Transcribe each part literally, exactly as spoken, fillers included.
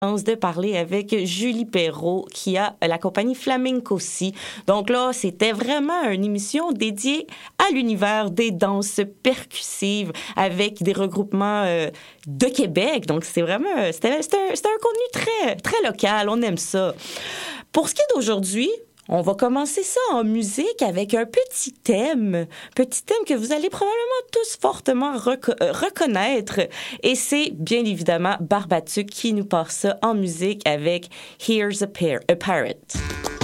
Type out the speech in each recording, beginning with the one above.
de parler avec Julie Perrault qui a la compagnie Flamencosi. Donc là, c'était vraiment une émission dédiée à l'univers des danses percussives avec des regroupements euh, de Québec. Donc c'est vraiment c'était, c'était, un, c'était un contenu très très local, on aime ça. Pour ce qui est d'aujourd'hui, on va commencer ça en musique avec un petit thème, petit thème que vous allez probablement tous fortement reco- euh, reconnaître. Et c'est bien évidemment Barbatuc qui nous part ça en musique avec Here's a, Par- a Pirate.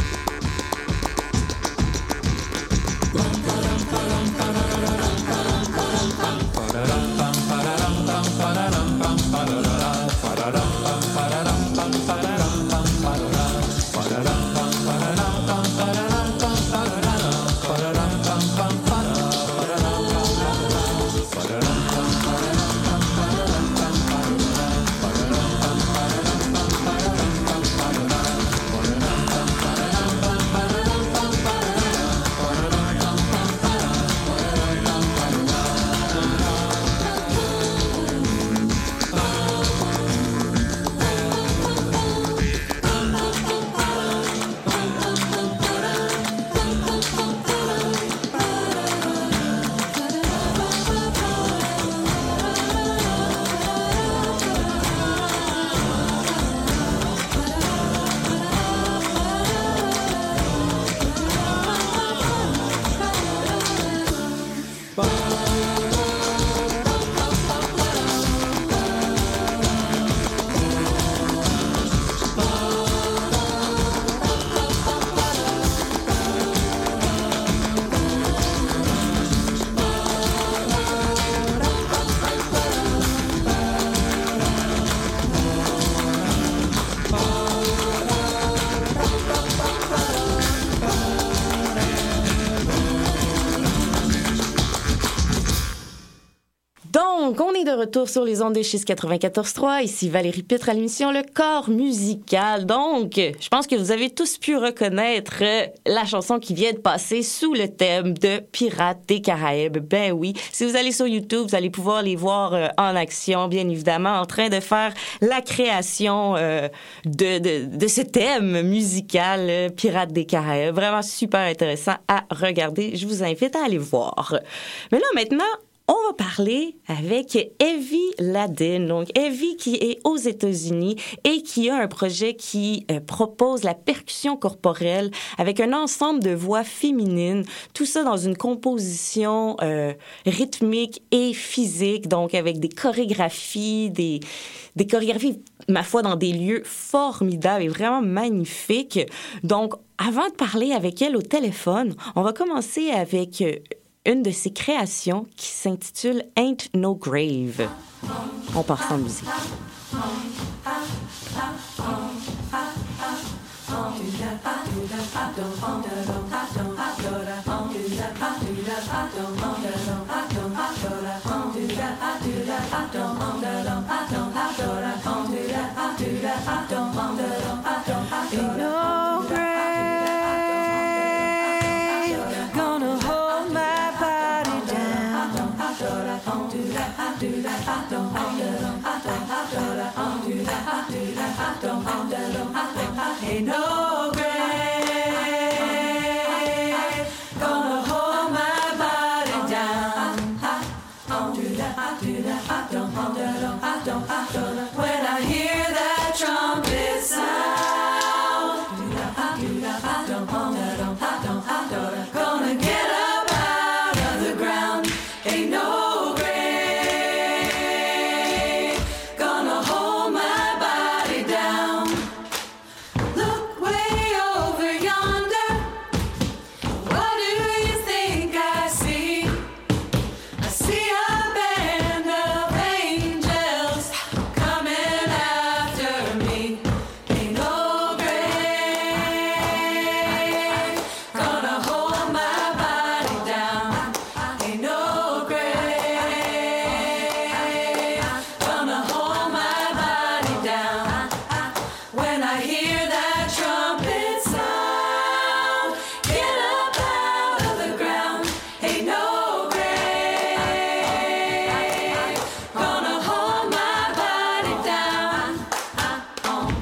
Donc, on est de retour sur les ondes de Chiz quatre-vingt-quatorze trois. Ici Valérie Pitre à l'émission Le Corps musical. Donc, je pense que vous avez tous pu reconnaître la chanson qui vient de passer sous le thème de Pirates des Caraïbes. Ben oui, si vous allez sur YouTube, vous allez pouvoir les voir euh, en action, bien évidemment, en train de faire la création euh, de, de, de ce thème musical, euh, Pirates des Caraïbes. Vraiment super intéressant à regarder. Je vous invite à aller voir. Mais là, maintenant, on va parler avec Evie Ladin. Donc, Evie qui est aux États-Unis et qui a un projet qui euh, propose la percussion corporelle avec un ensemble de voix féminines. Tout ça dans une composition euh, rythmique et physique. Donc, avec des chorégraphies, des, des chorégraphies, ma foi, dans des lieux formidables et vraiment magnifiques. Donc, avant de parler avec elle au téléphone, on va commencer avec Euh, une de ses créations qui s'intitule Ain't No Grave. On part sans musique. Ain't no grave gonna hold my body down. When I hear that trumpet sound, gonna get up out of the ground. Ain't no grave gonna hold my body down. Look way over yonder. What do you think I see? I see a band of angels coming after me. Ain't no grave gonna hold my body down. Ain't no grave gonna hold my body down. When I hear that trumpet sound, get up out of the ground. Ain't no grave gonna hold my body down.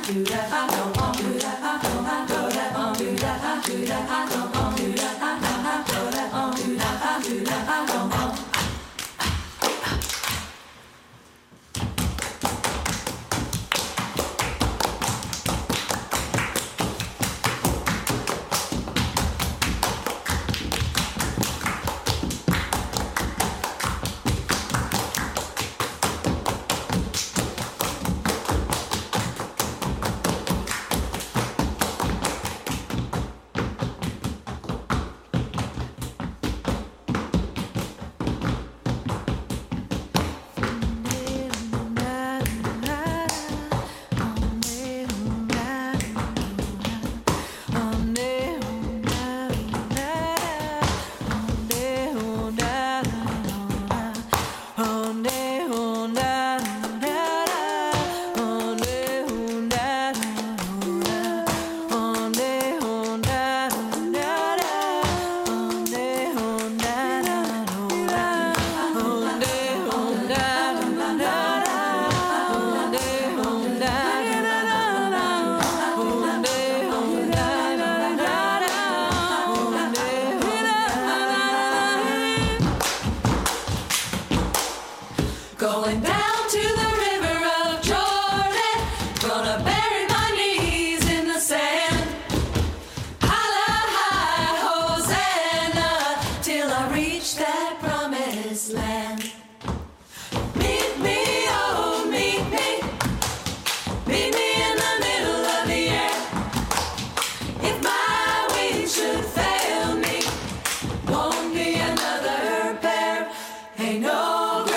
Going down to the river of Jordan, gonna bury my knees in the sand. Holla, high, Hosanna, till I reach that promised land. Meet me, oh, meet me, meet me in the middle of the air. If my wings should fail me, won't be another pair. Ain't no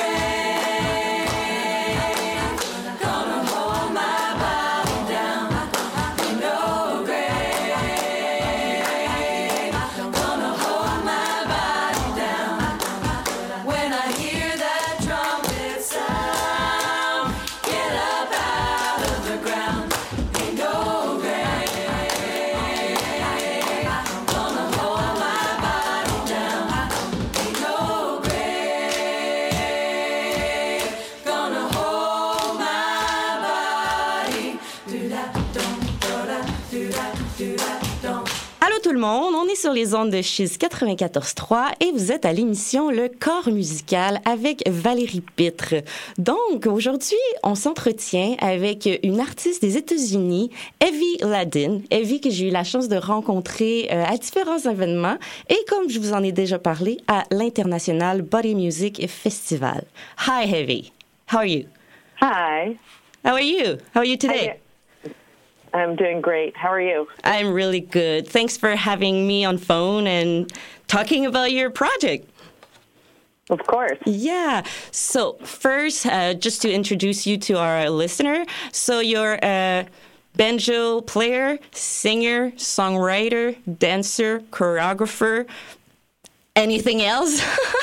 Allô tout le monde, on est sur les ondes de Chiz quatre-vingt-quatorze trois et vous êtes à l'émission Le Corps musical avec Valérie Pitre. Donc aujourd'hui, on s'entretient avec une artiste des États-Unis, Evie Ladin. Evie que j'ai eu la chance de rencontrer euh, à différents événements et comme je vous en ai déjà parlé, à l'International Body Music Festival. Hi Evie, how are you? Hi. How are you? How are you today? Hi. I'm doing great. How are you? I'm really good. Thanks for having me on phone and talking about your project. Of course. Yeah. So first, uh, just to introduce you to our listener. So you're a banjo player, singer, songwriter, dancer, choreographer. Anything else?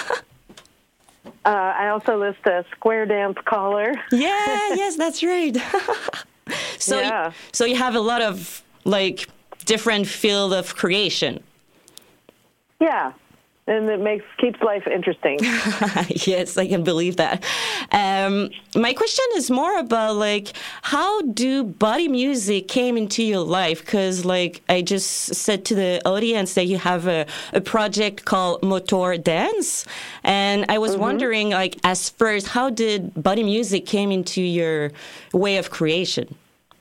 uh, I also list a square dance caller. Yeah, yes, that's right. So, yeah. you, so you have a lot of like different field of creation. Yeah, and it makes keeps life interesting. Yes, I can believe that. Um, my question is more about like how do body music came into your life? Because like I just said to the audience that you have a, a project called Motor Dance, and I was mm-hmm. wondering like as first how did body music came into your way of creation?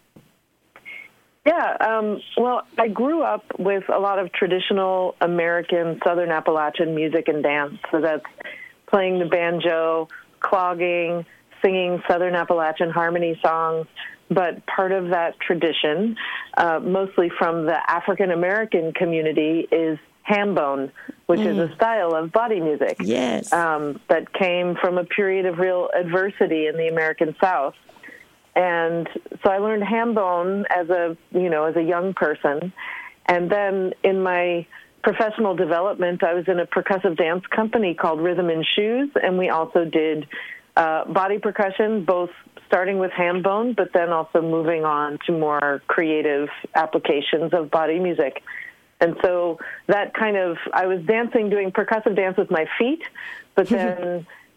Yeah, um, well, I grew up with a lot of traditional American Southern Appalachian music and dance. So that's playing the banjo, clogging, singing Southern Appalachian harmony songs. But part of that tradition, uh, mostly from the African American community, is hambone, which mm. is a style of body music. Yes. Um, that came from a period of real adversity in the American South. And so I learned hambone as a, you know, as a young person. And then in my professional development, I was in a percussive dance company called Rhythm and Shoes, and we also did uh, body percussion, both starting with hambone, but then also moving on to more creative applications of body music. And so that kind of, I was dancing, doing percussive dance with my feet, but then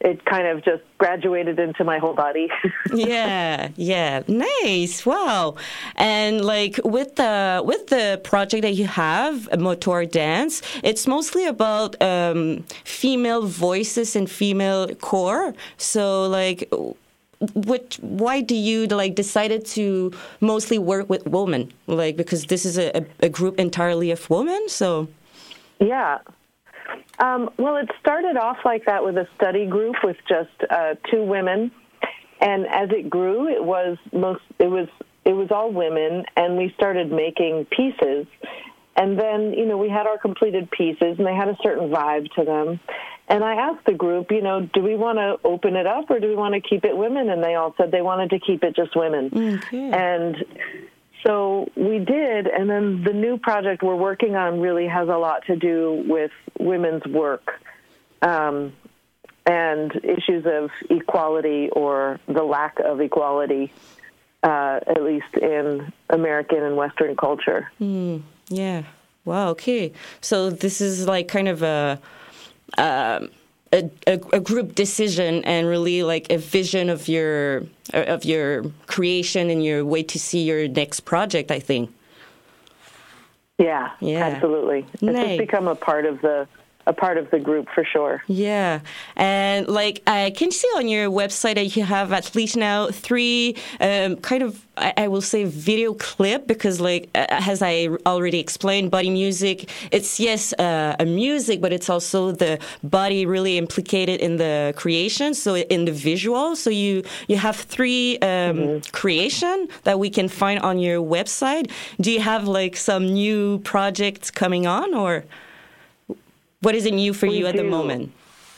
it kind of just graduated into my whole body. Yeah, yeah, nice, wow. And like with the with the project that you have, Motor Dance, it's mostly about um, female voices and female core. So like, what? Why do you like decided to mostly work with women? Like because this is a, a group entirely of women, so yeah. Um, well, it started off like that with a study group with just uh, two women, and as it grew, it was most it was it was all women, and we started making pieces, and then you know we had our completed pieces, and they had a certain vibe to them, and I asked the group, you know, do we want to open it up or do we want to keep it women? And they all said they wanted to keep it just women, okay. and so we did, and then the new project we're working on really has a lot to do with women's work um, and issues of equality or the lack of equality, uh, at least in American and Western culture. Mm, yeah. Wow. Okay. So this is like kind of a. Um, A, a, a group decision and really like a vision of your of your creation and your way to see your next project, I think. Yeah, yeah. absolutely. It's Nice. just become a part of the a part of the group for sure. Yeah. And like I can see on your website that you have at least now three um, kind of, I, I will say video clip because like, as I already explained, body music, it's yes, uh, a music, but it's also the body really implicated in the creation. So in the visual, so you, you have three um, mm-hmm. creation that we can find on your website. Do you have like some new projects coming on or? What is it new for we you at do. the moment?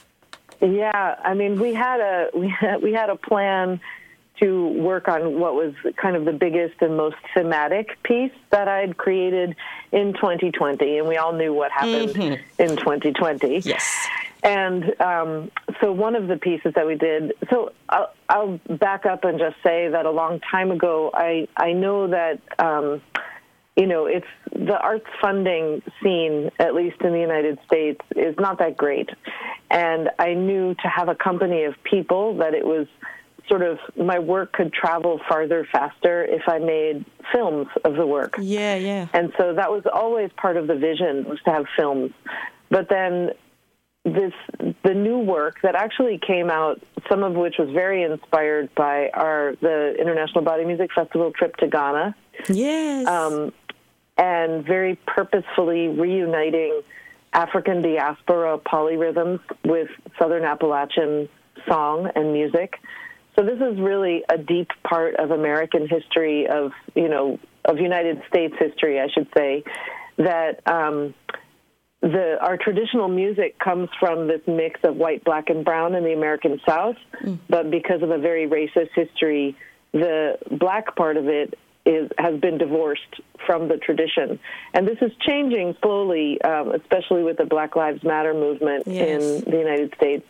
Yeah, I mean, we had a we had, we had a plan to work on what was kind of the biggest and most thematic piece that I'd created in twenty twenty, and we all knew what happened mm-hmm. in twenty twenty. Yes. And um, so one of the pieces that we did, so I'll, I'll back up and just say that a long time ago, I, I know that, um, you know, it's the arts funding scene, at least in the United States, is not that great. And I knew to have a company of people that it was sort of, my work could travel farther faster if I made films of the work. Yeah, yeah. And so that was always part of the vision, was to have films. But then this, the new work that actually came out, some of which was very inspired by our, the International Body Music Festival trip to Ghana. Yes. Um, and very purposefully reuniting African diaspora polyrhythms with Southern Appalachian song and music. So this is really a deep part of American history, of, you know, of United States history, I should say, that um, the our traditional music comes from this mix of white, black, and brown in the American South, mm. but because of a very racist history, the black part of it is has been divorced from the tradition. And this is changing slowly, um, especially with the Black Lives Matter movement yes. in the United States.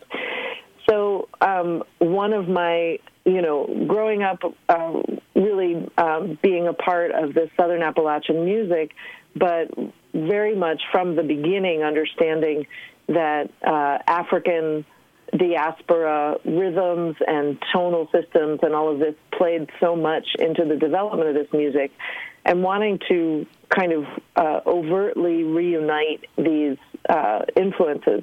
So um, one of my, you know, growing up uh, really um, being a part of the Southern Appalachian music, but very much from the beginning understanding that uh, African diaspora rhythms and tonal systems and all of this played so much into the development of this music, and wanting to kind of uh, overtly reunite these uh, influences.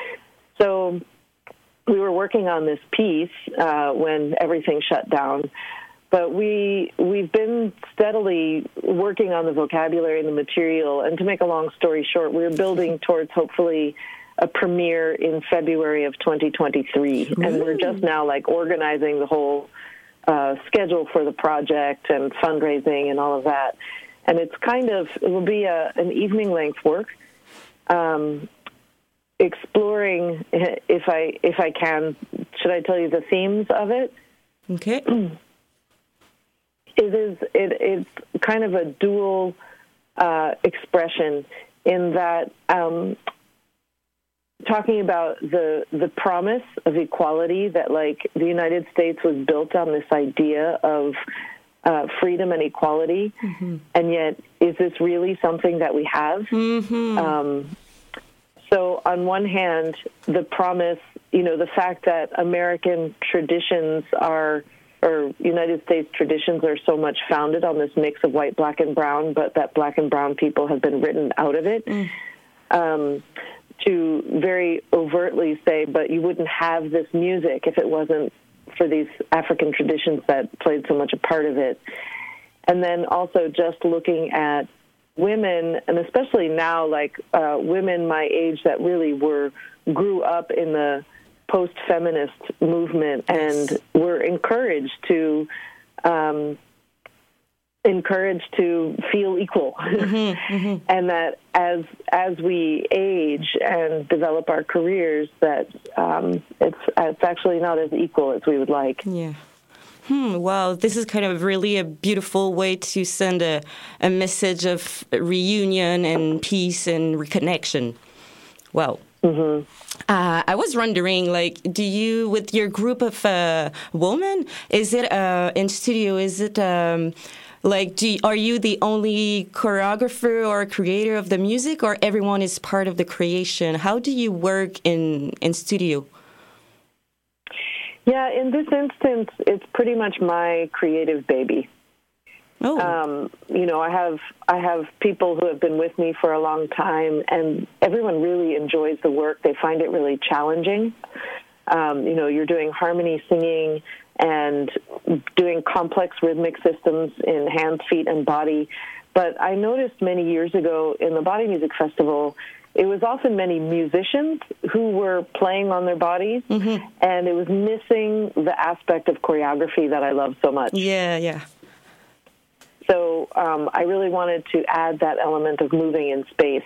So we were working on this piece uh, when everything shut down, but we, we've been steadily working on the vocabulary and the material, and to make a long story short, we're building towards hopefully a premiere in February of twenty twenty-three. Ooh. And we're just now like organizing the whole uh, schedule for the project and fundraising and all of that. And it's kind of, it will be a, an evening length work, um, exploring, if I, if I can, should I tell you the themes of it? Okay. It is, it, it's kind of a dual uh, expression in that, um, talking about the the promise of equality, that like the United States was built on this idea of uh, freedom and equality, mm-hmm. and yet is this really something that we have? Mm-hmm. Um, so on one hand, the promise you know, the fact that American traditions are, or United States traditions are so much founded on this mix of white, black, and brown, but that black and brown people have been written out of it. Mm. Um, to very overtly say, but you wouldn't have this music if it wasn't for these African traditions that played so much a part of it. And then also just looking at women, and especially now, like uh, women my age that really were, grew up in the post-feminist movement and were encouraged to um, encouraged to feel equal. Mm-hmm, mm-hmm. And that as as we age and develop our careers, that um, it's it's actually not as equal as we would like. Yeah. Hmm, wow, this is kind of really a beautiful way to send a, a message of reunion and peace and reconnection. Wow. Mm-hmm. Uh, I was wondering, like, do you, with your group of uh, women, is it uh, in studio, is it... Um, Like, do you, are you the only choreographer or creator of the music, or everyone is part of the creation? How do you work in, in studio? Yeah, in this instance, it's pretty much my creative baby. Oh. Um, you know, I have I have people who have been with me for a long time, and everyone really enjoys the work. They find it really challenging. Um, you know, you're doing harmony singing and doing complex rhythmic systems in hands, feet, and body. But I noticed many years ago in the Body Music Festival, it was often many musicians who were playing on their bodies, mm-hmm. and it was missing the aspect of choreography that I love so much. Yeah, yeah. So um, I really wanted to add that element of moving in space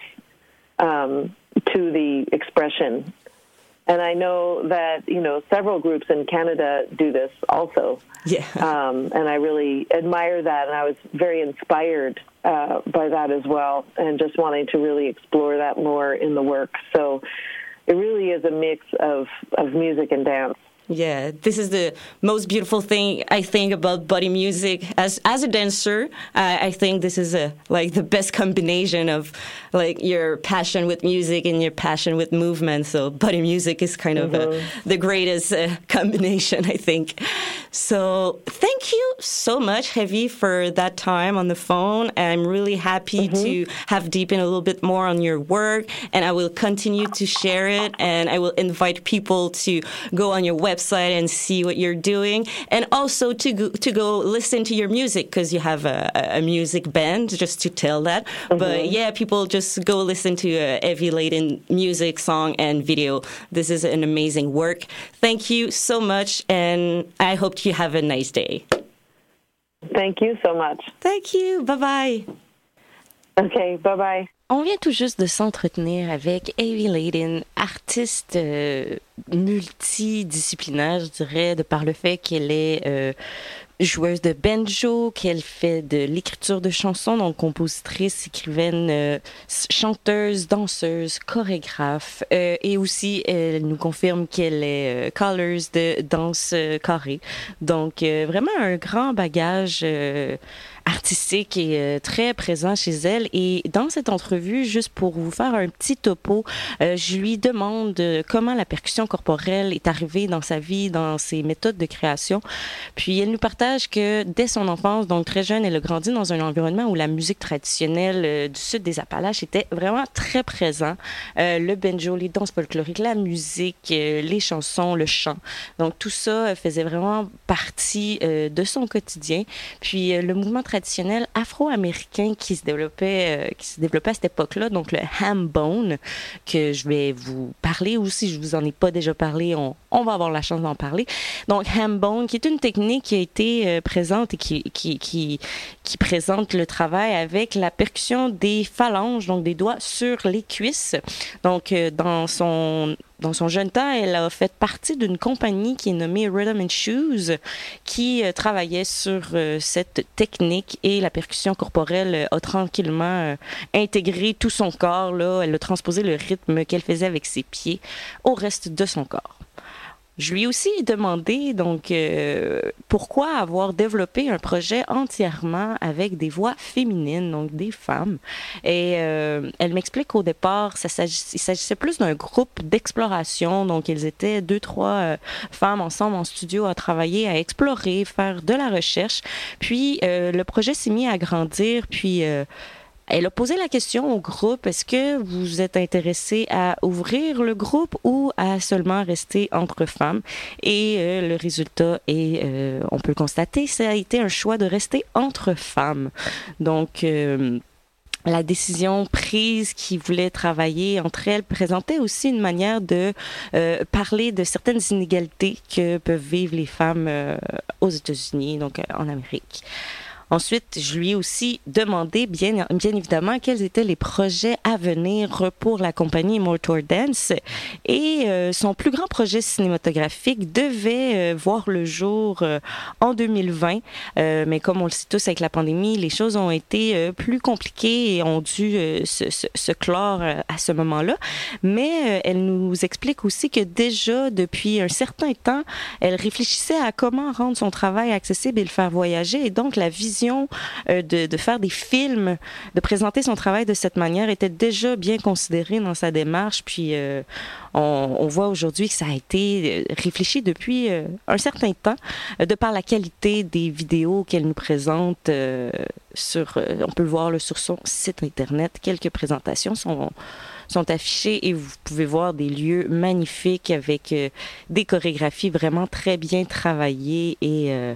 um, to the expression. And I know that, you know, several groups in Canada do this also. Yeah. Um, and I really admire that, and I was very inspired uh, by that as well, and just wanting to really explore that more in the work. So it really is a mix of, of music and dance. Yeah, this is the most beautiful thing I think about body music. As as a dancer, I, I think this is a like the best combination of like your passion with music and your passion with movement. So body music is kind of mm-hmm. a, the greatest uh, combination, I think. So thank you so much, Heavy, for that time on the phone. I'm really happy mm-hmm. to have deepened a little bit more on your work, and I will continue to share it, and I will invite people to go on your website website and see what you're doing, and also to go, to go listen to your music, because you have a, a music band, just to tell that. Mm-hmm. But yeah, people just go listen to uh, Evie Layden music, song, and video. This is an amazing work. Thank you so much, and I hope you have a nice day. Thank you so much. Thank you. Bye-bye. Okay, bye-bye. On vient tout juste de s'entretenir avec Evie Layden, artiste euh, multidisciplinaire, je dirais, de par le fait qu'elle est euh, joueuse de banjo, qu'elle fait de l'écriture de chansons, donc compositrice, écrivaine, euh, chanteuse, danseuse, chorégraphe, euh, et aussi elle nous confirme qu'elle est euh, colors de danse euh, carrée. Donc euh, vraiment un grand bagage euh, artistique et euh, très présent chez elle. Et dans cette entrevue, juste pour vous faire un petit topo, euh, je lui demande euh, comment la percussion corporelle est arrivée dans sa vie, dans ses méthodes de création. Puis elle nous partage que dès son enfance, donc très jeune, elle a grandi dans un environnement où la musique traditionnelle euh, du sud des Appalaches était vraiment très présent. Euh, le banjo, les danses folkloriques, la musique, euh, les chansons, le chant. Donc tout ça faisait vraiment partie euh, de son quotidien. Puis euh, le mouvement traditionnel afro-américain qui se développait, euh, qui se développait à cette époque-là, donc le ham bone, que je vais vous parler, ou si je vous en ai pas déjà parlé, on, on va avoir la chance d'en parler. Donc ham bone, qui est une technique qui a été euh, présente et qui, qui, qui, qui présente le travail avec la percussion des phalanges, donc des doigts sur les cuisses. Donc euh, dans son Dans son jeune temps, elle a fait partie d'une compagnie qui est nommée Rhythm and Shoes, qui euh, travaillait sur euh, cette technique, et la percussion corporelle euh, a tranquillement euh, intégré tout son corps. Là. Elle a transposé le rythme qu'elle faisait avec ses pieds au reste de son corps. Je lui ai aussi demandé donc euh, pourquoi avoir développé un projet entièrement avec des voix féminines, donc des femmes. Et euh, elle m'explique qu'au départ, ça s'agissait, il s'agissait plus d'un groupe d'exploration. Donc, ils étaient deux, trois euh, femmes ensemble en studio à travailler, à explorer, faire de la recherche. Puis, euh, le projet s'est mis à grandir. Puis, euh, elle a posé la question au groupe, est-ce que vous êtes intéressé à ouvrir le groupe ou à seulement rester entre femmes? Et euh, le résultat est, euh, on peut le constater, ça a été un choix de rester entre femmes. Donc, euh, la décision prise qui voulait travailler entre elles présentait aussi une manière de euh, parler de certaines inégalités que peuvent vivre les femmes euh, aux États-Unis, donc euh, en Amérique. Ensuite, je lui ai aussi demandé, bien, bien évidemment, quels étaient les projets à venir pour la compagnie Motor Dance. Et euh, son plus grand projet cinématographique devait euh, voir le jour euh, en deux mille vingt. Euh, mais comme on le sait tous avec la pandémie, les choses ont été euh, plus compliquées et ont dû euh, se, se, se clore euh, à ce moment-là. Mais euh, elle nous explique aussi que déjà, depuis un certain temps, elle réfléchissait à comment rendre son travail accessible et le faire voyager. Et donc, la vision De, de faire des films, de présenter son travail de cette manière était déjà bien considérée dans sa démarche. Puis euh, on, on voit aujourd'hui que ça a été réfléchi depuis euh, un certain temps, euh, de par la qualité des vidéos qu'elle nous présente. Euh, sur, euh, on peut le voir là, sur son site Internet. Quelques présentations sont... sont affichés et vous pouvez voir des lieux magnifiques avec euh, des chorégraphies vraiment très bien travaillées et euh,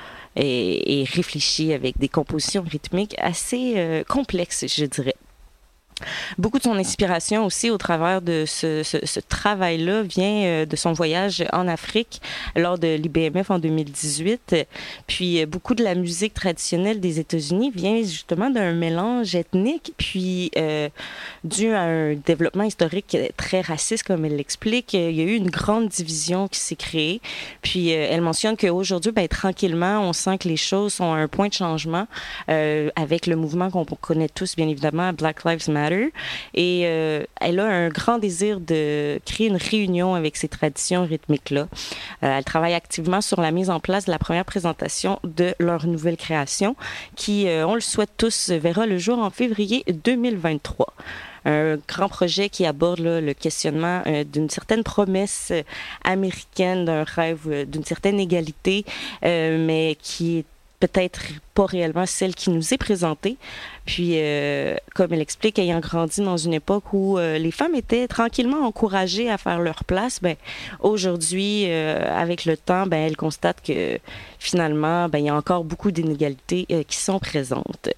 Et, et réfléchi avec des compositions rythmiques assez euh, complexes, je dirais. Beaucoup de son inspiration aussi au travers de ce, ce, ce travail-là vient euh, de son voyage en Afrique lors de l'I B M F en deux mille dix-huit. Puis euh, beaucoup de la musique traditionnelle des États-Unis vient justement d'un mélange ethnique, puis euh, dû à un développement historique très raciste, comme elle l'explique. Il y a eu une grande division qui s'est créée. Puis euh, elle mentionne qu'aujourd'hui, ben, tranquillement, on sent que les choses sont à un point de changement euh, avec le mouvement qu'on connaît tous, bien évidemment, Black Lives Matter. Et euh, elle a un grand désir de créer une réunion avec ces traditions rythmiques-là. Euh, elle travaille activement sur la mise en place de la première présentation de leur nouvelle création qui, euh, on le souhaite tous, verra le jour en février deux mille vingt-trois. Un grand projet qui aborde là, le questionnement euh, d'une certaine promesse euh, américaine, d'un rêve, euh, d'une certaine égalité, euh, mais qui est peut-être pas réellement celle qui nous est présentée. Puis, euh, comme elle explique, ayant grandi dans une époque où euh, les femmes étaient tranquillement encouragées à faire leur place, ben aujourd'hui, euh, avec le temps, ben elle constate que finalement, ben il y a encore beaucoup d'inégalités euh, qui sont présentes.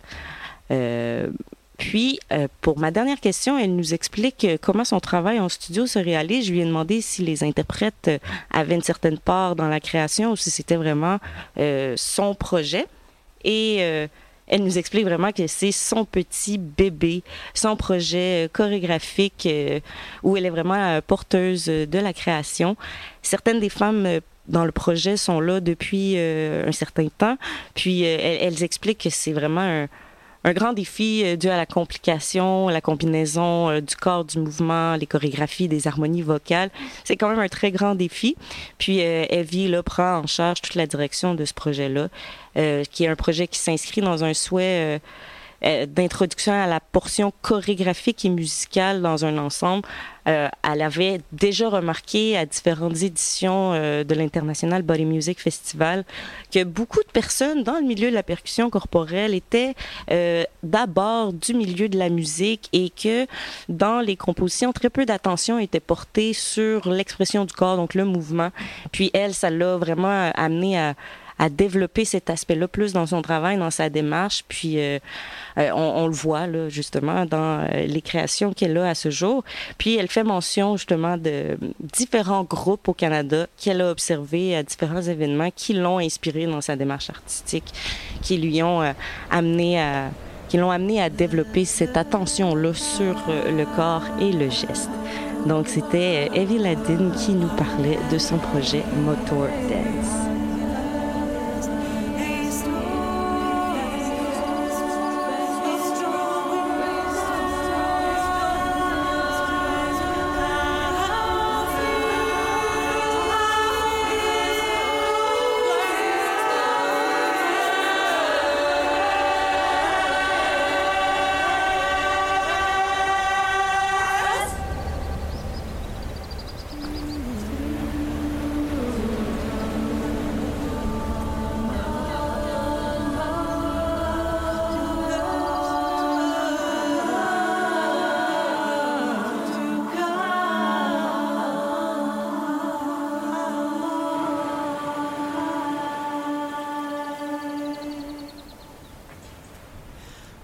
Euh, Puis, euh, pour ma dernière question, elle nous explique euh, comment son travail en studio se réalise. Je lui ai demandé si les interprètes euh, avaient une certaine part dans la création ou si c'était vraiment euh, son projet. Et euh, elle nous explique vraiment que c'est son petit bébé, son projet euh, chorégraphique euh, où elle est vraiment euh, porteuse de la création. Certaines des femmes euh, dans le projet sont là depuis euh, un certain temps. Puis, euh, elles, elles expliquent que c'est vraiment un Un grand défi euh, dû à la complication, la combinaison euh, du corps, du mouvement, les chorégraphies, des harmonies vocales. C'est quand même un très grand défi. Puis euh, Evie là, prend en charge toute la direction de ce projet-là, euh, qui est un projet qui s'inscrit dans un souhait euh, euh, d'introduction à la portion chorégraphique et musicale dans un ensemble. Euh, elle avait déjà remarqué à différentes éditions euh, de l'International Body Music Festival que beaucoup de personnes dans le milieu de la percussion corporelle étaient euh, d'abord du milieu de la musique et que dans les compositions, très peu d'attention était portée sur l'expression du corps, donc le mouvement. Puis elle, ça l'a vraiment amené à à développer cet aspect-là plus dans son travail, dans sa démarche. Puis euh, euh, on, on le voit là, justement dans euh, les créations qu'elle a à ce jour. Puis elle fait mention justement de différents groupes au Canada qu'elle a observés à différents événements qui l'ont inspirée dans sa démarche artistique, qui lui ont euh, amené à qui l'ont amené à développer cette attention-là sur euh, le corps et le geste. Donc c'était euh, Evie Ladin qui nous parlait de son projet Motor Dance.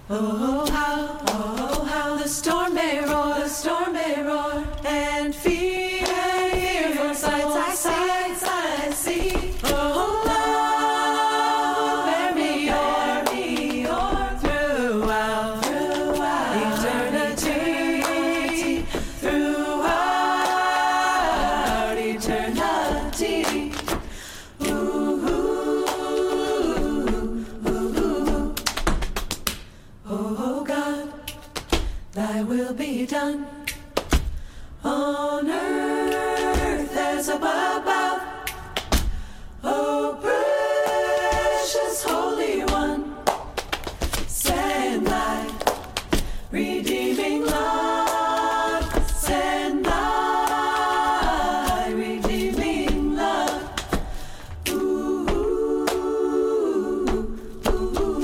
Oh, how, oh, how the storm may roar, the storm may roar, and fear, and fearful sights I see, I see. Oh, love, bear me o'er, me o'er, throughout, throughout eternity, throughout eternity. Ooh, ooh, ooh. Oh God, thy will be done on earth as above. Oh precious Holy One, send thy redeeming love, send thy redeeming love. Ooh, ooh, ooh.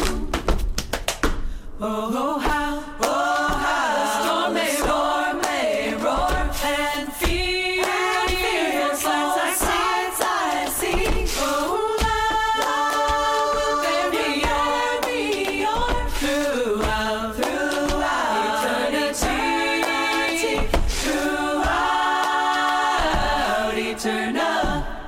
Oh, how, oh, how the storm may roar, may roar, and fear, and fearful sights I see, I see. Oh, love will bear me o'er, me o'er, throughout, throughout eternity, throughout eternity.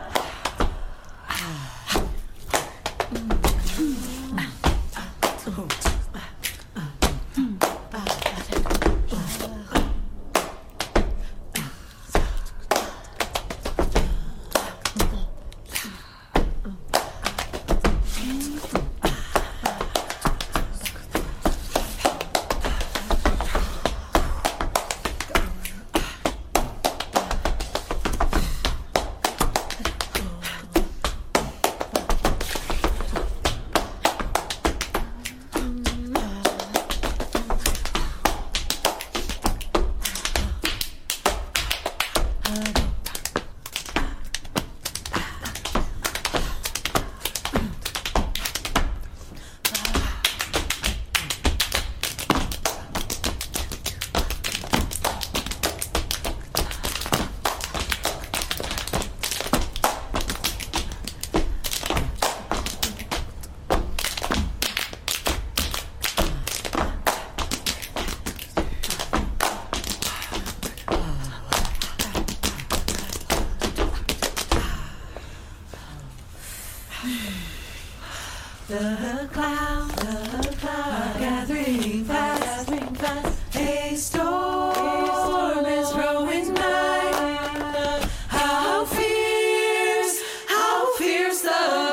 The clouds, the clouds are gathering fast, gathering fast. A storm is growing nigh. How fierce, how fierce the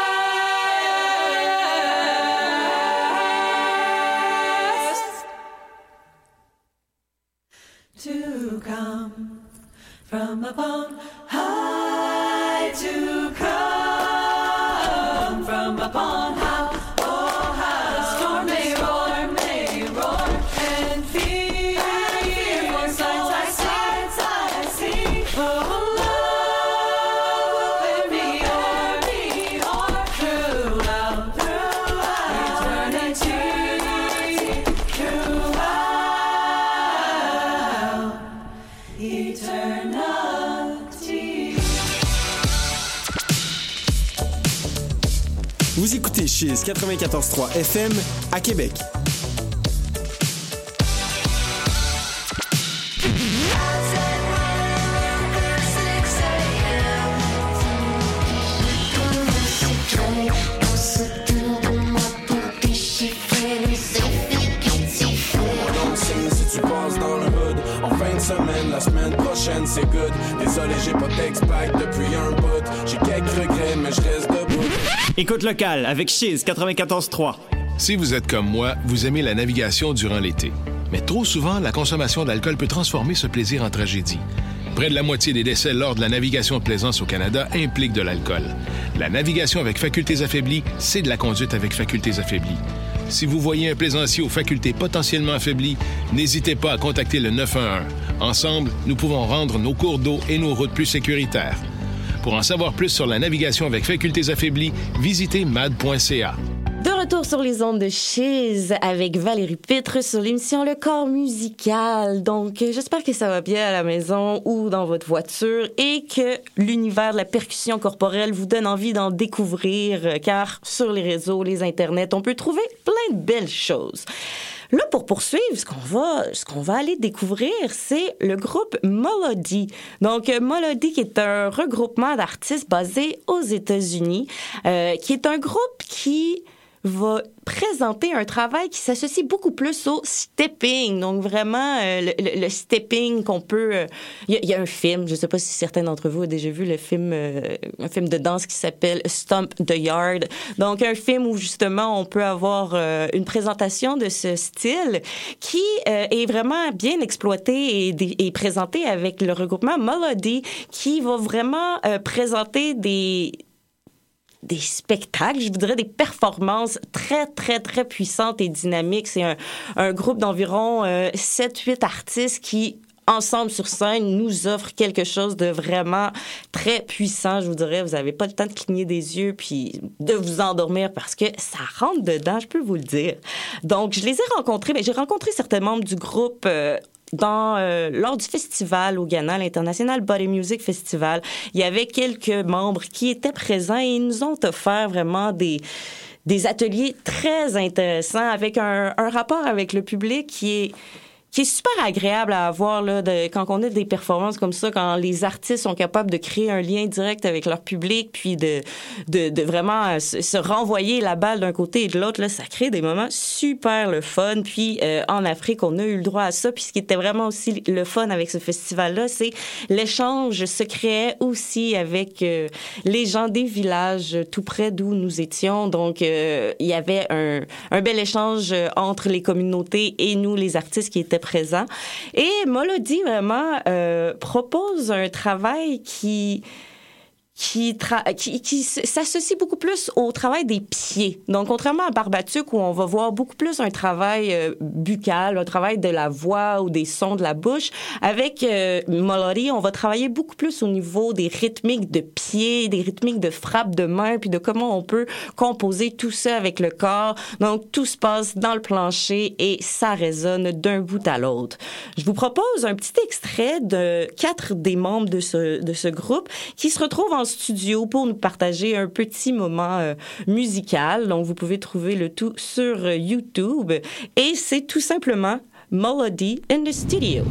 blast to come from upon high, to come from upon high. Oh, how the storm may roar, may roar, and fear, and fearful sights I see, I see. Oh, love will bear me o'er, me o'er, throughout, throughout eternity, throughout eternity. Vous écoutez Chiz quatre-vingt-quatorze trois F M à Québec. Si tu passes dans le hood en fin de semaine, la semaine prochaine c'est good. Désolé, j'ai pas d'ex-pack depuis un bout. J'ai quelques regrets, mais je reste debout. Écoute locale avec Chiz quatre-vingt-quatorze trois. Si vous êtes comme moi, vous aimez la navigation durant l'été. Mais trop souvent, la consommation d'alcool peut transformer ce plaisir en tragédie. Près de la moitié des décès lors de la navigation de plaisance au Canada impliquent de l'alcool. La navigation avec facultés affaiblies, c'est de la conduite avec facultés affaiblies. Si vous voyez un plaisancier aux facultés potentiellement affaiblies, n'hésitez pas à contacter le neuf un un. Ensemble, nous pouvons rendre nos cours d'eau et nos routes plus sécuritaires. Pour en savoir plus sur la navigation avec facultés affaiblies, visitez m a d point c a. De retour sur les ondes de Chiz avec Valérie Pitre sur l'émission Le Corps musical. Donc, j'espère que ça va bien à la maison ou dans votre voiture et que l'univers de la percussion corporelle vous donne envie d'en découvrir, car sur les réseaux, les internets, on peut trouver plein de belles choses. Là, pour poursuivre, ce qu'on va, ce qu'on va aller découvrir, c'est le groupe Molody. Donc, Molody, qui est un regroupement d'artistes basé aux États-Unis, euh, qui est un groupe qui va présenter un travail qui s'associe beaucoup plus au stepping. Donc, vraiment, euh, le, le, le stepping qu'on peut... Il euh, y, y a un film, je ne sais pas si certains d'entre vous ont déjà vu le film, euh, un film de danse qui s'appelle Stomp the Yard. Donc, un film où, justement, on peut avoir euh, une présentation de ce style qui euh, est vraiment bien exploité et, et présenté avec le regroupement Molody, qui va vraiment euh, présenter des... des spectacles, je voudrais des performances très, très, très puissantes et dynamiques. C'est un, un groupe d'environ euh, sept huit artistes qui, ensemble sur scène, nous offrent quelque chose de vraiment très puissant. Je vous dirais, vous n'avez pas le temps de cligner des yeux puis de vous endormir parce que ça rentre dedans, je peux vous le dire. Donc, je les ai rencontrés, mais j'ai rencontré certains membres du groupe euh, Dans, euh, lors du festival au Ghana, l'International Body Music Festival. Il y avait quelques membres qui étaient présents et ils nous ont offert vraiment des, des ateliers très intéressants avec un, un rapport avec le public qui est qui est super agréable à avoir là, de, quand on a des performances comme ça, quand les artistes sont capables de créer un lien direct avec leur public, puis de, de, de vraiment se, se renvoyer la balle d'un côté et de l'autre, là, ça crée des moments super le fun. Puis euh, en Afrique, on a eu le droit à ça. Puis ce qui était vraiment aussi le fun avec ce festival-là, c'est l'échange se créait aussi avec euh, les gens des villages tout près d'où nous étions. Donc, euh, il y avait un, un bel échange entre les communautés et nous, les artistes qui étaient présent. Et Molody, vraiment, euh, propose un travail qui... Qui, tra- qui, qui s'associe beaucoup plus au travail des pieds. Donc, contrairement à Barbatuc, où on va voir beaucoup plus un travail euh, buccal, un travail de la voix ou des sons de la bouche, avec euh, Molody, on va travailler beaucoup plus au niveau des rythmiques de pieds, des rythmiques de frappe de main, puis de comment on peut composer tout ça avec le corps. Donc, tout se passe dans le plancher et ça résonne d'un bout à l'autre. Je vous propose un petit extrait de quatre des membres de ce, de ce groupe qui se retrouvent en studio pour nous partager un petit moment euh, musical. Donc, vous pouvez trouver le tout sur euh, YouTube. Et c'est tout simplement Molody in the Studio.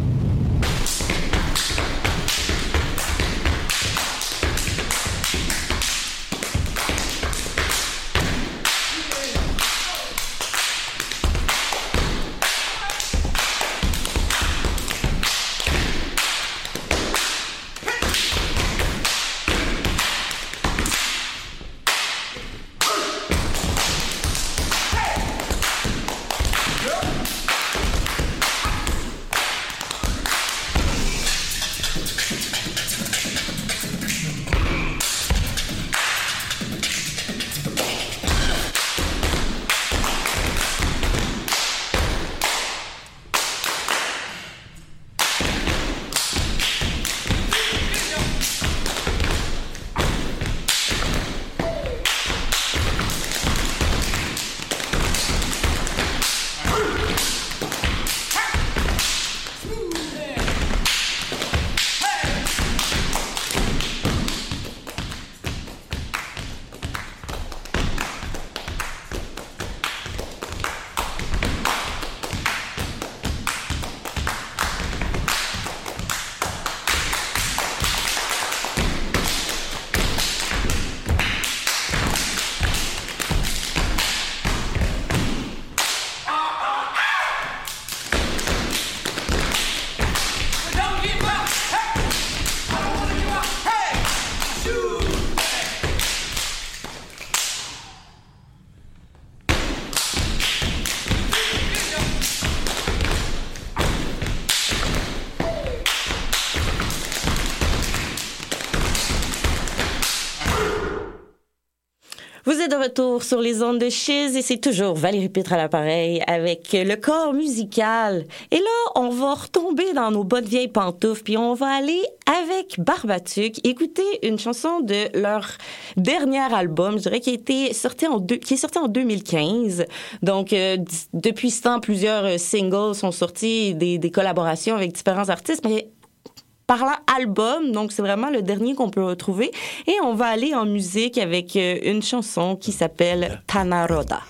êtes de retour sur les ondes de Chiz et c'est toujours Valérie Pitre à l'appareil avec le corps musical. Et là, on va retomber dans nos bonnes vieilles pantoufles puis on va aller avec Barbatuque écouter une chanson de leur dernier album, je dirais, qui a été sorti en deux, qui est sorti en deux mille quinze. Donc, euh, d- depuis ce temps, plusieurs singles sont sortis, des, des collaborations avec différents artistes, mais parlant album, donc c'est vraiment le dernier qu'on peut retrouver. Et on va aller en musique avec euh, une chanson qui s'appelle Tanaroda.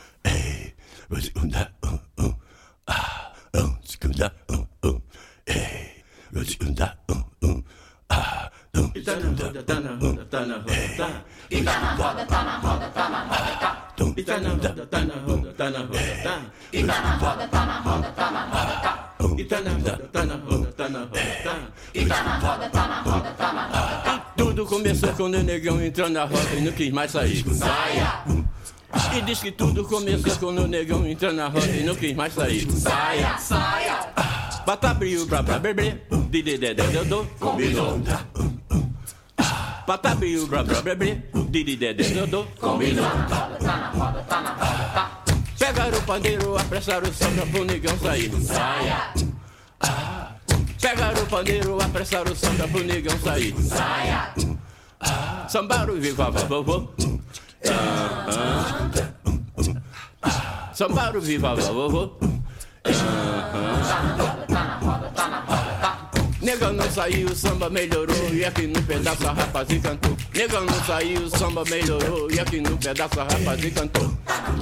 Tudo começou quando o negão entrou na roda e não quis mais sair. Saia! E diz que tudo começou quando o negão entrou na roda e não quis mais sair. Saia! Saia! Patabriu pra pra beber, de de de de de do, combinou. Patabriu pra pra beber, de de de de de do, combinou. Pegaram o pandeiro, apressaram o samba pro negão sair. Saia! Pegaram o pandeiro, apressaram o samba pro negão sair. Saia! Sambaram e viva vovô. Sambaram e viva vovô. Negão não saiu, o samba melhorou. E aqui no pedaço a rapazinha cantou. Negão não saiu, o samba melhorou. E aqui no pedaço a rapazinha cantou.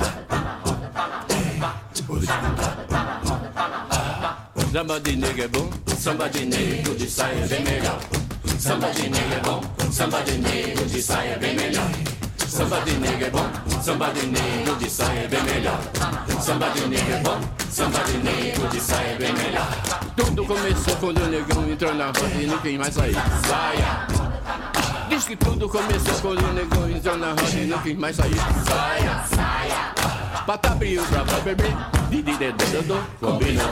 Samba de nega é bom, samba de nego de saia é bem melhor. Samba de nega é bom, samba de nego de saia é bem melhor. Samba de nega é bom, samba de nego de saia é bem melhor. Samba de nega é bom, samba de nego de saia é bem melhor. Tudo começou quando o negão entrou na roda e não quis mais sair. Saia! Diz que tudo começou quando o negão entrou na roda e não quis mais sair. Saia! Saia! Patabriu pra pra beber, di di de de de do, combinou.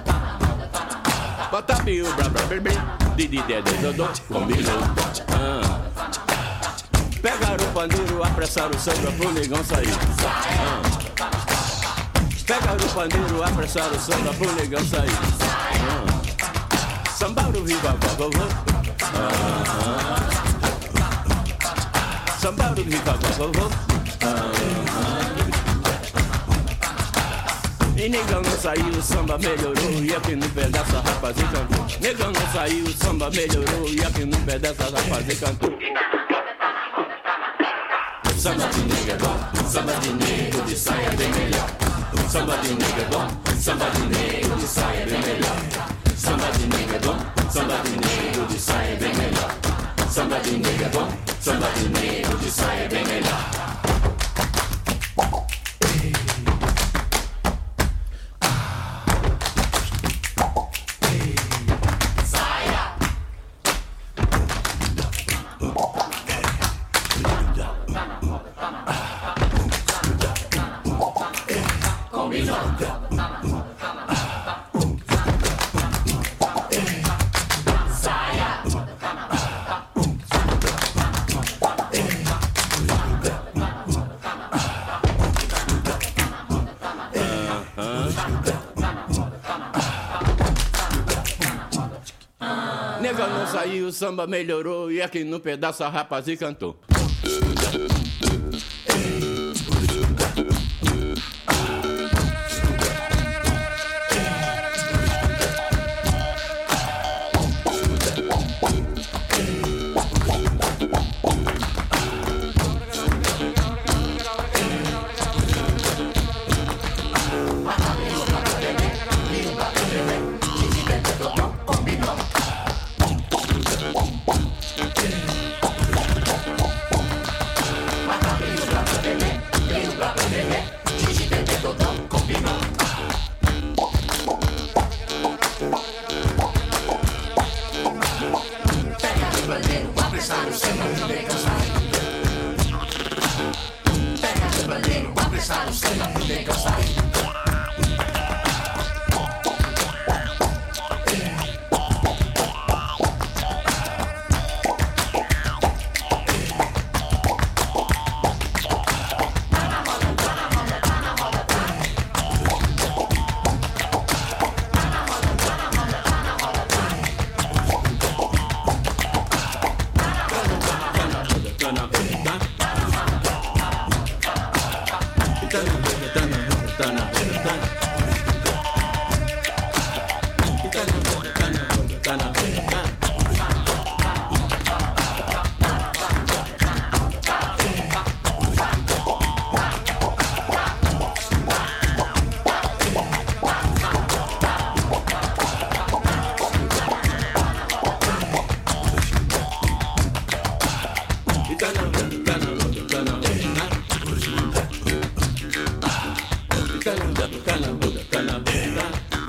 Patabriu pra pra beber, di di de de de do, combinou. Ah. Pegaram o pandeiro, apressaram o samba pro negão sair. Ah. Pegaram o pandeiro, apressaram o samba pro negão sair. Ah. Sambaram viva vovô. Ah. Sambaram viva vovô. E negão não saiu, o samba melhorou. E aqui no pedaço a rapazinha cantou. Negão não saiu, o samba melhorou. E aqui no pedaço a rapazinha cantou. Samba de nega é bom, samba de nego de saia bem melhor. Samba de nega é bom, samba de nego de saia bem melhor. Samba de nega é bom, samba de nego de saia bem melhor. Samba de nega é bom, samba de nego de saia bem melhor. Negão não saiu, o samba melhorou. E aqui no pedaço a rapazinha cantou.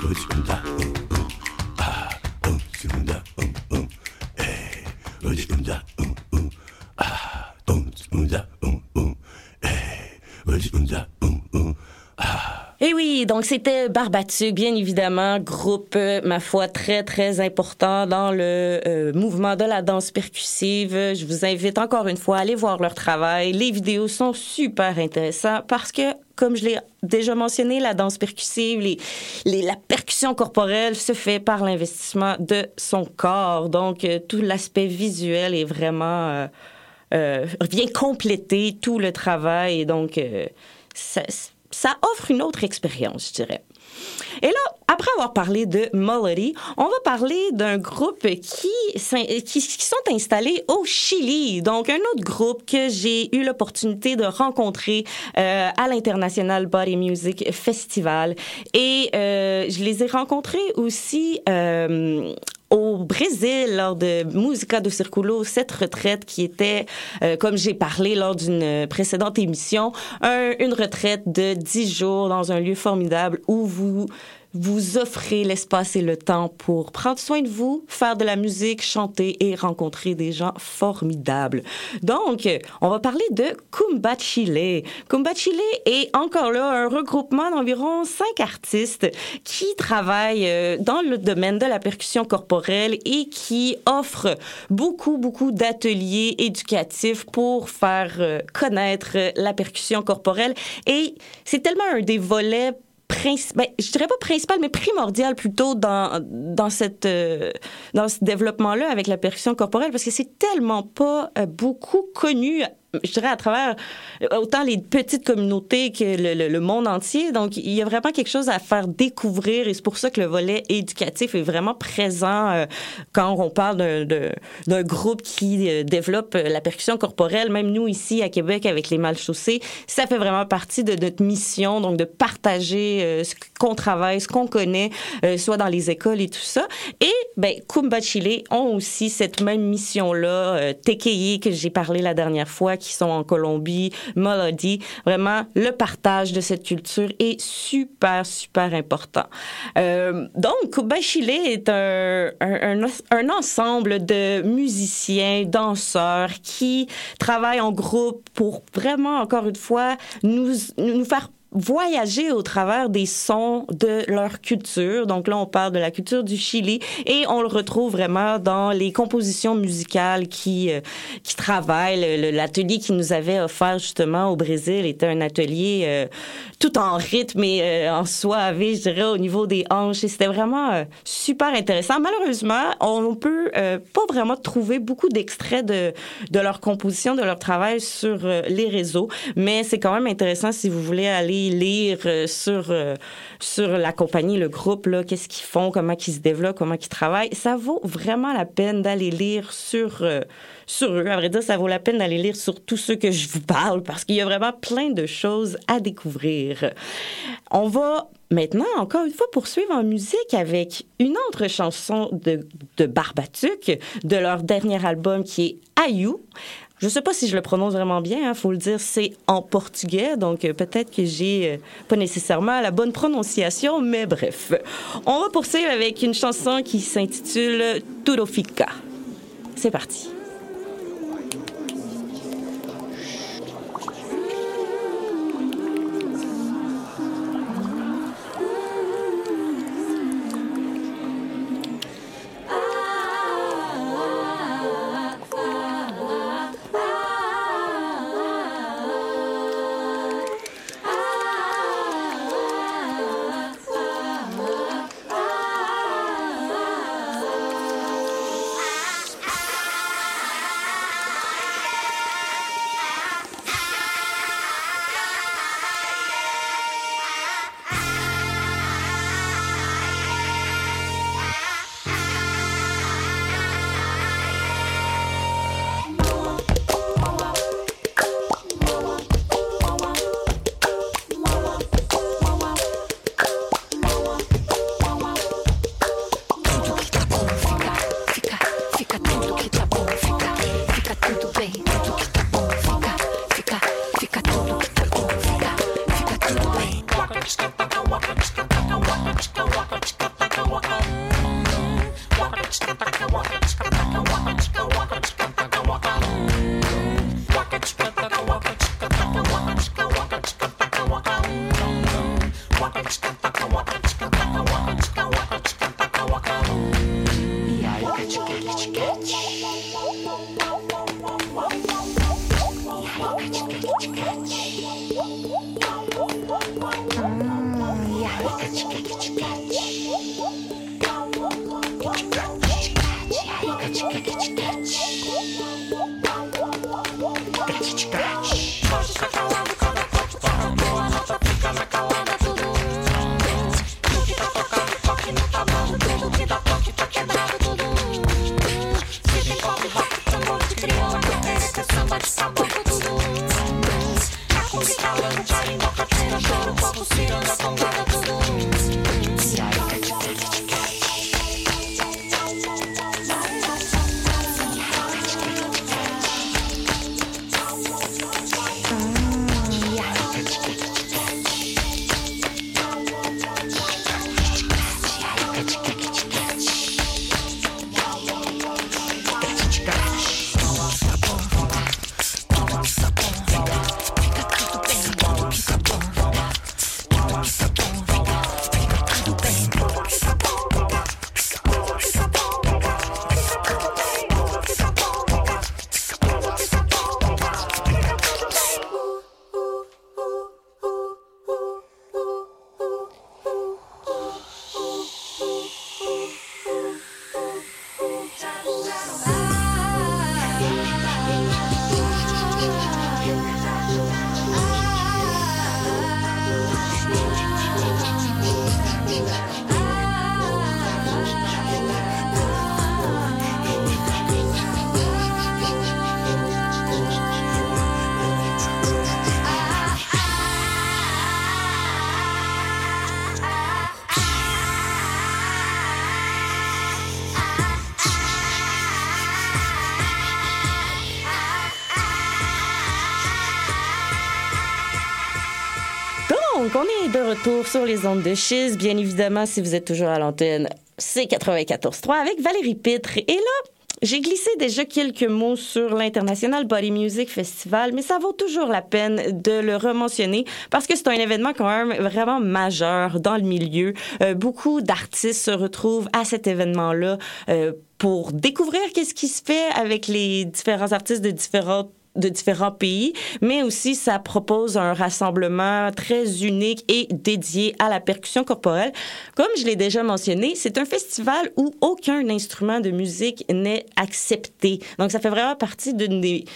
Et oui, donc c'était Barbatuc, bien évidemment, groupe, euh, ma foi, très, très important dans le euh, mouvement de la danse percussive. Je vous invite encore une fois à aller voir leur travail. Les vidéos sont super intéressantes parce que, comme je l'ai déjà mentionné, la danse percussive, les, les, la percussion corporelle se fait par l'investissement de son corps. Donc, euh, tout l'aspect visuel est vraiment... Euh, euh, vient compléter tout le travail. Et donc, euh, ça... ça offre une autre expérience, je dirais. Et là, après avoir parlé de Melody, on va parler d'un groupe qui, qui, qui sont installés au Chili. Donc, un autre groupe que j'ai eu l'opportunité de rencontrer euh, à l'International Body Music Festival. Et euh, je les ai rencontrés aussi... Euh, au Brésil, lors de Música do Círculo, cette retraite qui était, euh, comme j'ai parlé lors d'une précédente émission, un, une retraite de dix jours dans un lieu formidable où vous vous offrez l'espace et le temps pour prendre soin de vous, faire de la musique, chanter et rencontrer des gens formidables. Donc, on va parler de Kumba Chile. Kumba Chile est encore là un regroupement d'environ cinq artistes qui travaillent dans le domaine de la percussion corporelle et qui offrent beaucoup, beaucoup d'ateliers éducatifs pour faire connaître la percussion corporelle. Et c'est tellement un des volets Princi- ben, je dirais pas principal, mais primordial plutôt dans, dans, cette, euh, dans ce développement-là avec la percussion corporelle, parce que c'est tellement pas euh, beaucoup connu, je dirais, à travers autant les petites communautés que le, le, le monde entier. Donc, il y a vraiment quelque chose à faire découvrir et c'est pour ça que le volet éducatif est vraiment présent euh, quand on parle d'un, d'un, d'un groupe qui euh, développe la percussion corporelle. Même nous, ici, à Québec, avec les Mal-Chaussés, ça fait vraiment partie de notre mission, donc de partager euh, ce qu'on travaille, ce qu'on connaît, euh, soit dans les écoles et tout ça. Et, ben, Kumba Chile ont aussi cette même mission-là, euh, Tekeye, que j'ai parlé la dernière fois, qui sont en Colombie, Melody. Vraiment, le partage de cette culture est super, super important. Euh, donc, Kumba Chile est un, un, un, un ensemble de musiciens, danseurs qui travaillent en groupe pour vraiment, encore une fois, nous, nous faire voyager au travers des sons de leur culture. Donc là, on parle de la culture du Chili et on le retrouve vraiment dans les compositions musicales qui, euh, qui travaillent. Le, le, l'atelier qu'ils nous avaient offert justement au Brésil était un atelier euh, tout en rythme et euh, en soirée, je dirais, au niveau des hanches. Et c'était vraiment euh, super intéressant. Malheureusement, on peut euh, pas vraiment trouver beaucoup d'extraits de, de leur composition, de leur travail sur euh, les réseaux, mais c'est quand même intéressant si vous voulez aller lire euh, sur euh, sur la compagnie, le groupe, là, qu'est-ce qu'ils font, comment ils se développent, comment ils travaillent. Ça vaut vraiment la peine d'aller lire sur euh, sur eux. À vrai dire, ça vaut la peine d'aller lire sur tous ceux que je vous parle parce qu'il y a vraiment plein de choses à découvrir. On va maintenant, encore une fois, poursuivre en musique avec une autre chanson de, de Barbatuc, de leur dernier album qui est Aïu. Je sais pas si je le prononce vraiment bien, hein, faut le dire, c'est en portugais, donc euh, peut-être que j'ai euh, pas nécessairement la bonne prononciation, mais bref. On va poursuivre avec une chanson qui s'intitule Tudo Fica. C'est parti. Ah! Donc, on est de retour sur les ondes de Chiz. Bien évidemment, si vous êtes toujours à l'antenne, c'est quatre-vingt-quatorze trois avec Valérie Pitre. Et là, j'ai glissé déjà quelques mots sur l'International Body Music Festival, mais ça vaut toujours la peine de le rementionner parce que c'est un événement quand même vraiment majeur dans le milieu. Euh, beaucoup d'artistes se retrouvent à cet événement-là euh, pour découvrir qu'est-ce qui se fait avec les différents artistes de différentes de différents pays, mais aussi ça propose un rassemblement très unique et dédié à la percussion corporelle. Comme je l'ai déjà mentionné, c'est un festival où aucun instrument de musique n'est accepté. Donc ça fait vraiment partie d'une des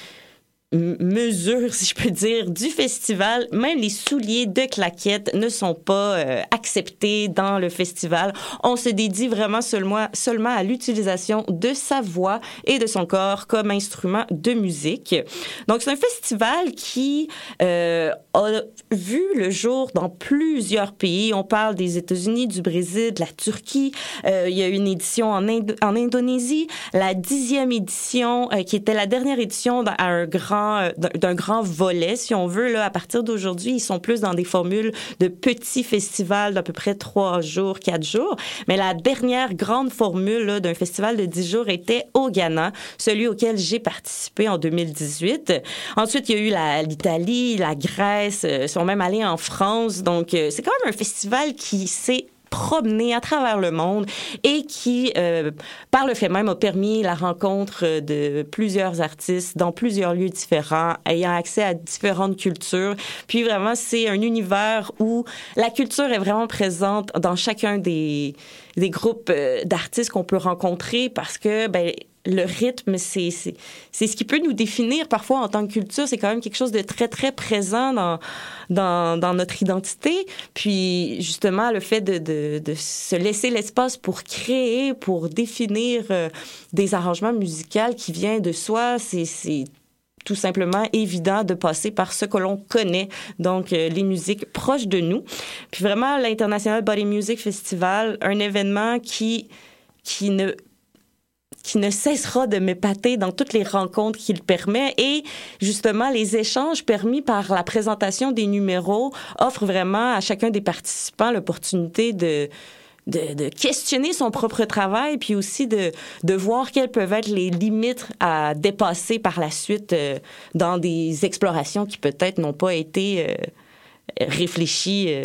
mesures, si je peux dire, du festival. Même les souliers de claquettes ne sont pas euh, acceptés dans le festival. On se dédie vraiment seulement, seulement à l'utilisation de sa voix et de son corps comme instrument de musique. Donc, c'est un festival qui euh, a vu le jour dans plusieurs pays. On parle des États-Unis, du Brésil, de la Turquie. Euh, il y a une édition en, Indo- en Indonésie, la dixième édition, euh, qui était la dernière édition à un grand d'un grand volet, si on veut. Là, à partir d'aujourd'hui, ils sont plus dans des formules de petits festivals d'à peu près trois jours, quatre jours. Mais la dernière grande formule là, d'un festival de dix jours était au Ghana, celui auquel j'ai participé en deux mille dix-huit. Ensuite, il y a eu la, l'Italie, la Grèce, ils sont même allés en France. Donc, c'est quand même un festival qui s'est promener à travers le monde et qui, euh, par le fait même, a permis la rencontre de plusieurs artistes dans plusieurs lieux différents, ayant accès à différentes cultures. Puis vraiment, c'est un univers où la culture est vraiment présente dans chacun des, des groupes d'artistes qu'on peut rencontrer parce que, ben, le rythme, c'est, c'est, c'est ce qui peut nous définir parfois en tant que culture. C'est quand même quelque chose de très, très présent dans, dans, dans notre identité. Puis, justement, le fait de, de, de se laisser l'espace pour créer, pour définir euh, des arrangements musicaux qui viennent de soi, c'est, c'est tout simplement évident de passer par ce que l'on connaît, donc euh, les musiques proches de nous. Puis vraiment, l'International Body Music Festival, un événement qui, qui ne... qui ne cessera de m'épater dans toutes les rencontres qu'il permet. Et justement, les échanges permis par la présentation des numéros offrent vraiment à chacun des participants l'opportunité de, de, de questionner son propre travail, puis aussi de, de voir quelles peuvent être les limites à dépasser par la suite euh, dans des explorations qui peut-être n'ont pas été euh, réfléchies euh,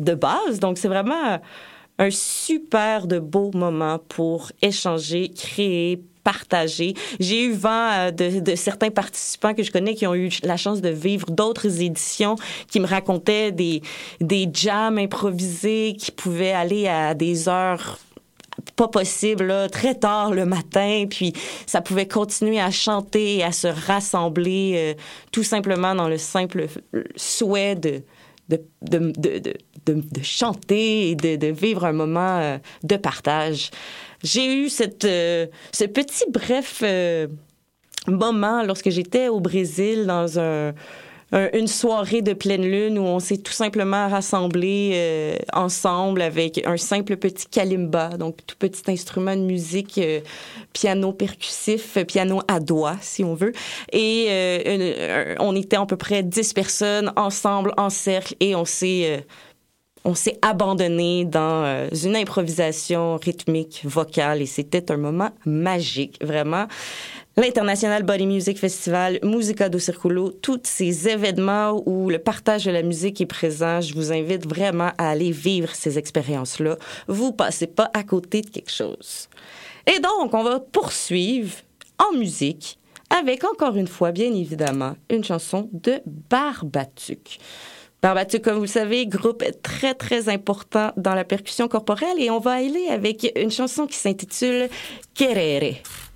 de base. Donc, c'est vraiment un super de beau moment pour échanger, créer, partager. J'ai eu vent de, de certains participants que je connais qui ont eu la chance de vivre d'autres éditions, qui me racontaient des, des jams improvisés qui pouvaient aller à des heures pas possibles, là, très tard le matin, puis ça pouvait continuer à chanter, à se rassembler, euh, tout simplement dans le simple souhait de De, de, de, de, de, de chanter et de, de vivre un moment euh, de partage. J'ai eu cette, euh, ce petit bref euh, moment lorsque j'étais au Brésil dans un, un, une soirée de pleine lune où on s'est tout simplement rassemblés euh, ensemble avec un simple petit kalimba, donc tout petit instrument de musique, euh, piano percussif, piano à doigts, si on veut. Et euh, une, on était à peu près dix personnes ensemble, en cercle, et on s'est... Euh, on s'est abandonné dans euh, une improvisation rythmique, vocale, et c'était un moment magique, vraiment. L'International Body Music Festival, Musica do Circulo, tous ces événements où le partage de la musique est présent, je vous invite vraiment à aller vivre ces expériences-là. Vous passez pas à côté de quelque chose. Et donc, on va poursuivre en musique avec, encore une fois, bien évidemment, une chanson de Barbatuc. Barbatuc, comme vous le savez, groupe très, très important dans la percussion corporelle, et on va aller avec une chanson qui s'intitule « Querere ».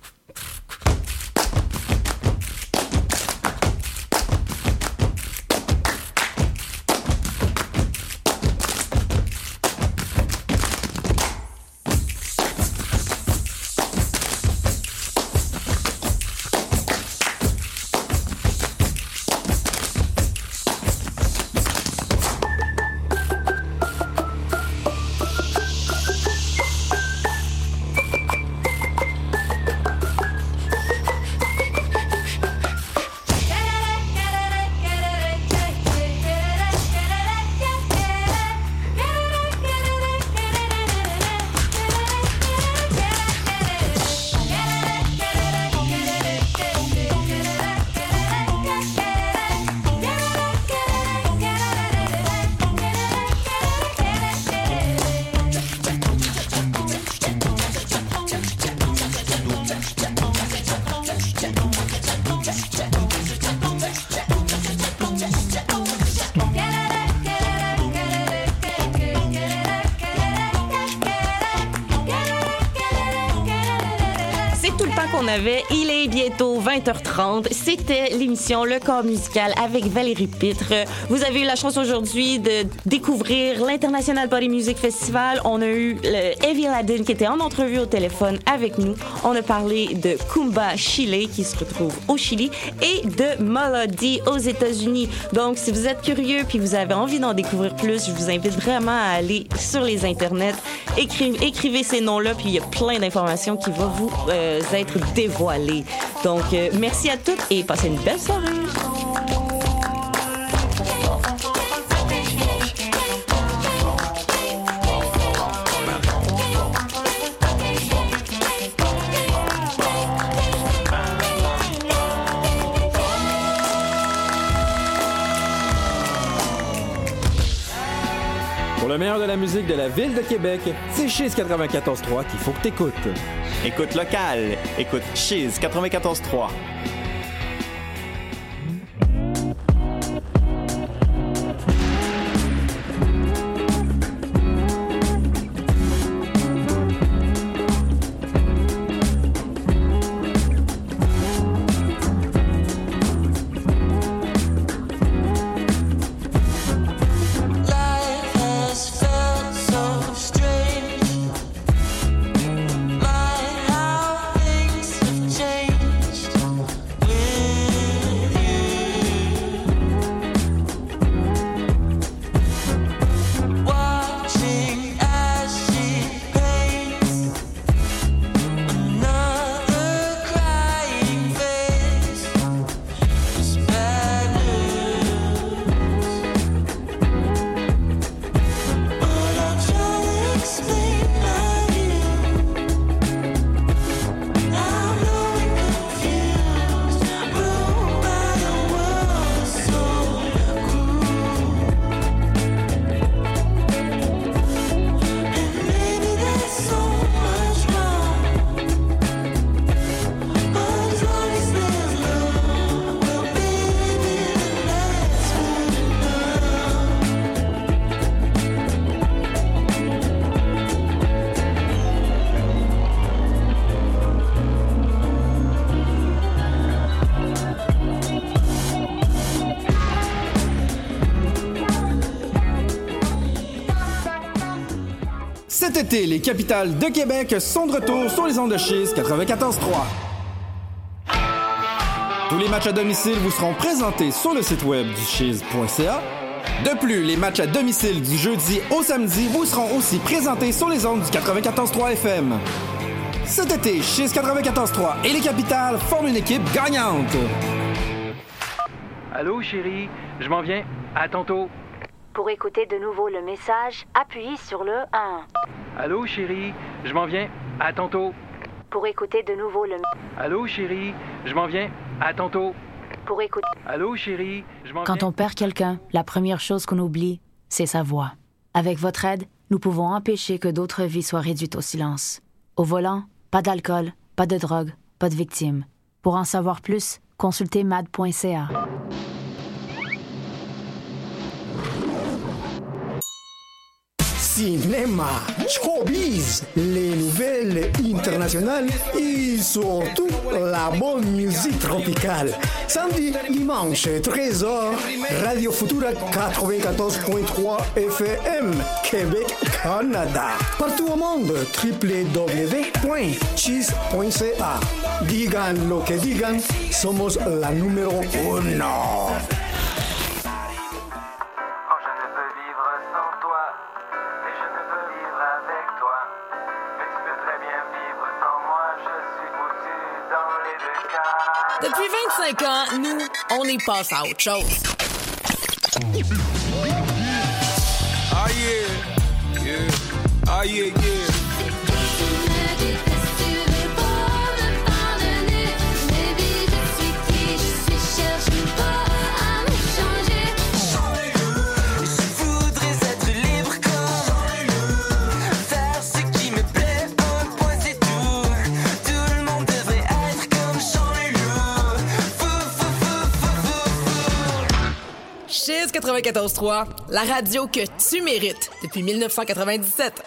qu'on avait. Il est bientôt vingt heures trente. C'était l'émission Le Corps musical avec Valérie Pitre. Vous avez eu la chance aujourd'hui de découvrir l'International Body Music Festival. On a eu le Heavy Aladdin qui était en entrevue au téléphone avec nous. On a parlé de Kumba Chile qui se retrouve au Chili et de Melody aux États-Unis. Donc, si vous êtes curieux puis vous avez envie d'en découvrir plus, je vous invite vraiment à aller sur les internets. Écrivez, écrivez ces noms-là, puis il y a plein d'informations qui vont vous euh, être dévoilées. Donc, euh, merci à toutes et passez une belle soirée. Pour le meilleur de la musique de la ville de Québec, c'est Chiz quatre-vingt-quatorze trois qu'il faut que t'écoutes. Écoute locale, écoute Chiz quatre-vingt-quatorze trois. My, how things have changed. Cet été, les capitales de Québec sont de retour sur les ondes de Chiz quatre-vingt-quatorze trois. Tous les matchs à domicile vous seront présentés sur le site web du chiz point c a. De plus, les matchs à domicile du jeudi au samedi vous seront aussi présentés sur les ondes du quatre-vingt-quatorze trois F M. Cet été, Chiz quatre-vingt-quatorze trois et les capitales forment une équipe gagnante. Allô, chérie, je m'en viens. À tantôt. Pour écouter de nouveau le message, appuyez sur le un. Allô, chérie, je m'en viens. À tantôt. Pour écouter de nouveau le... Allô, chérie, je m'en viens. À tantôt. Pour écouter... Allô, chérie, je m'en viens. Quand on perd quelqu'un, la première chose qu'on oublie, c'est sa voix. Avec votre aide, nous pouvons empêcher que d'autres vies soient réduites au silence. Au volant, pas d'alcool, pas de drogue, pas de victimes. Pour en savoir plus, consultez mad point c a. Cinéma, showbiz, les nouvelles internationales et surtout la bonne musique tropicale. Samedi, dimanche, treize heures, Radio Futura quatre-vingt-quatorze point trois F M, Québec, Canada. Partout au monde, w w w point chiz point c a. Digan lo que digan, somos la numéro uno. Depuis vingt-cinq ans, nous, on est passé à autre chose. Ah yeah, yeah, ah yeah, yeah. Chiz quatre-vingt-quatorze trois, la radio que tu mérites depuis dix-neuf cent quatre-vingt-dix-sept.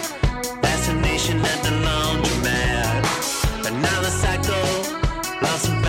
Lost